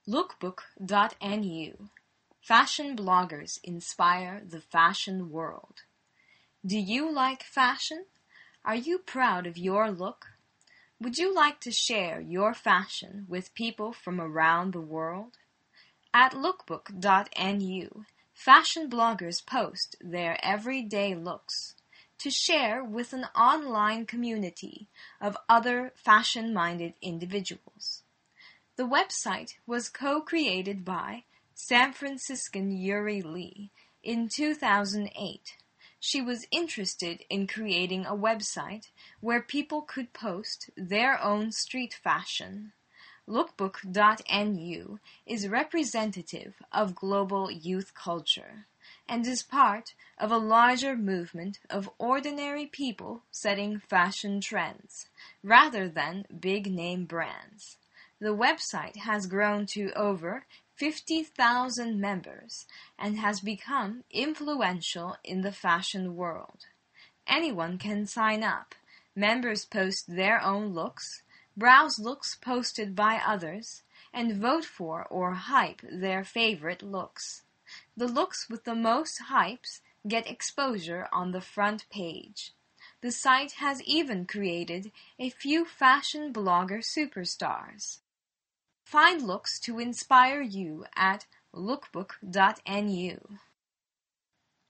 Lookbook.nu. Fashion bloggers inspire the fashion world. Do you like fashion? Are you proud of your look? Would you like to share your fashion with people from around the world? At lookbook.nu, fashion bloggers post their everyday looks to share with an online community of other fashion-minded individuals. The website was co-created by San Franciscan Yuri Lee in 2008. She was interested in creating a website where people could post their own street fashion. Lookbook.nu is representative of global youth culture and is part of a larger movement of ordinary people setting fashion trends rather than big-name brands. The website has grown to over 50,000 members and has become influential in the fashion world. Anyone can sign up. Members post their own looks, browse looks posted by others, and vote for or hype their favorite looks. The looks with the most hypes get exposure on the front page. The site has even created a few fashion blogger superstars. Find looks to inspire you at lookbook.nu.